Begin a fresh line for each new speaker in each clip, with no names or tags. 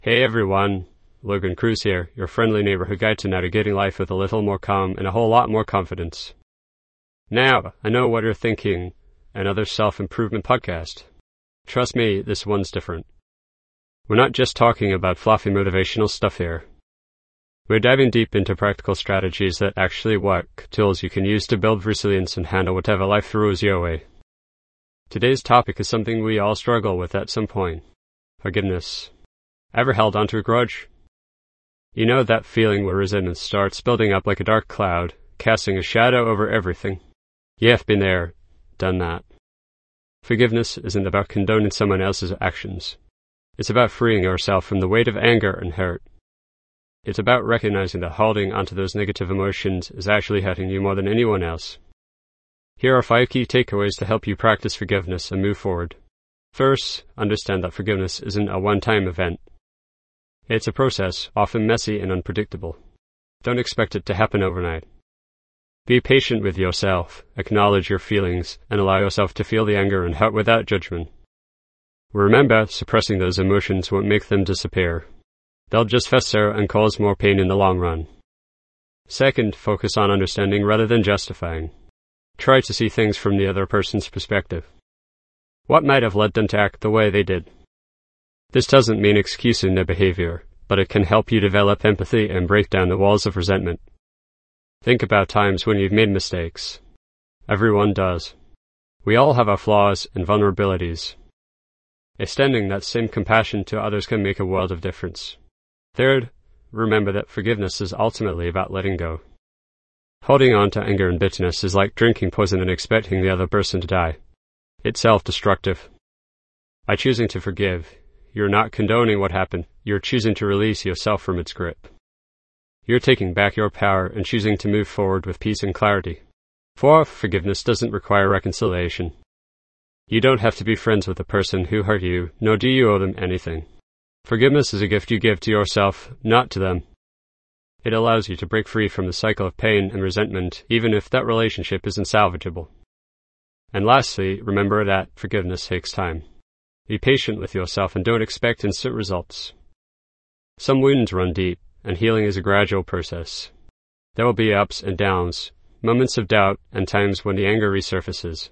Hey everyone, Logan Cruz here, your friendly neighborhood guide to navigating life with a little more calm and a whole lot more confidence. Now, I know what you're thinking, another self-improvement podcast. Trust me, this one's different. We're not just talking about fluffy motivational stuff here. We're diving deep into practical strategies that actually work, tools you can use to build resilience and handle whatever life throws your way. Today's topic is something we all struggle with at some point: forgiveness. Ever held onto a grudge? You know that feeling where resentment starts building up like a dark cloud, casting a shadow over everything? You've been there, done that. Forgiveness isn't about condoning someone else's actions. It's about freeing yourself from the weight of anger and hurt. It's about recognizing that holding onto those negative emotions is actually hurting you more than anyone else. Here are 5 key takeaways to help you practice forgiveness and move forward. First, understand that forgiveness isn't a one-time event. It's a process, often messy and unpredictable. Don't expect it to happen overnight. Be patient with yourself, acknowledge your feelings, and allow yourself to feel the anger and hurt without judgment. Remember, suppressing those emotions won't make them disappear. They'll just fester and cause more pain in the long run. Second, focus on understanding rather than justifying. Try to see things from the other person's perspective. What might have led them to act the way they did? This doesn't mean excusing their behavior, but it can help you develop empathy and break down the walls of resentment. Think about times when you've made mistakes. Everyone does. We all have our flaws and vulnerabilities. Extending that same compassion to others can make a world of difference. Third, remember that forgiveness is ultimately about letting go. Holding on to anger and bitterness is like drinking poison and expecting the other person to die. It's self-destructive. By choosing to forgive, you're not condoning what happened, you're choosing to release yourself from its grip. You're taking back your power and choosing to move forward with peace and clarity. Fourth, forgiveness doesn't require reconciliation. You don't have to be friends with the person who hurt you, nor do you owe them anything. Forgiveness is a gift you give to yourself, not to them. It allows you to break free from the cycle of pain and resentment, even if that relationship isn't salvageable. And lastly, remember that forgiveness takes time. Be patient with yourself and don't expect instant results. Some wounds run deep, and healing is a gradual process. There will be ups and downs, moments of doubt, and times when the anger resurfaces.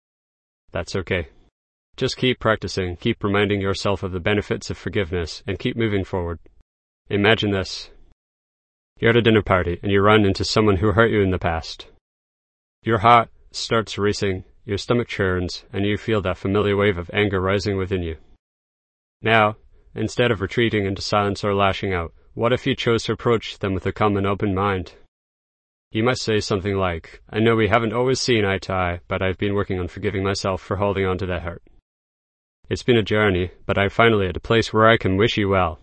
That's okay. Just keep practicing, keep reminding yourself of the benefits of forgiveness, and keep moving forward. Imagine this. You're at a dinner party, and you run into someone who hurt you in the past. Your heart starts racing, your stomach churns, and you feel that familiar wave of anger rising within you. Now, instead of retreating into silence or lashing out, what if you chose to approach them with a calm and open mind? You might say something like, "I know we haven't always seen eye to eye, but I've been working on forgiving myself for holding on to that hurt. It's been a journey, but I'm finally at a place where I can wish you well."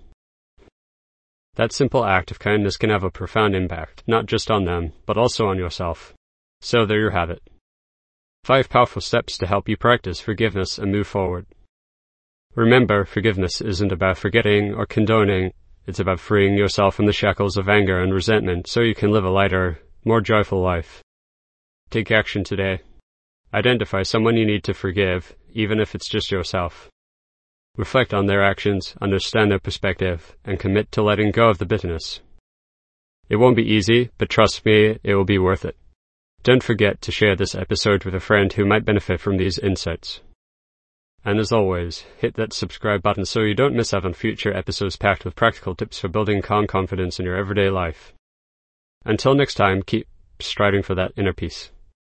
That simple act of kindness can have a profound impact, not just on them, but also on yourself. So there you have it. 5 powerful steps to help you practice forgiveness and move forward. Remember, forgiveness isn't about forgetting or condoning. It's about freeing yourself from the shackles of anger and resentment so you can live a lighter, more joyful life. Take action today. Identify someone you need to forgive, even if it's just yourself. Reflect on their actions, understand their perspective, and commit to letting go of the bitterness. It won't be easy, but trust me, it will be worth it. Don't forget to share this episode with a friend who might benefit from these insights. And as always, hit that subscribe button so you don't miss out on future episodes packed with practical tips for building calm confidence in your everyday life. Until next time, keep striving for that inner peace.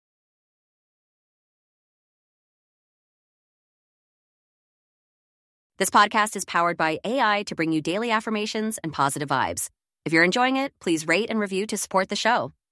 This podcast is powered by AI to bring you daily affirmations and positive vibes. If you're enjoying it, please rate and review to support the show.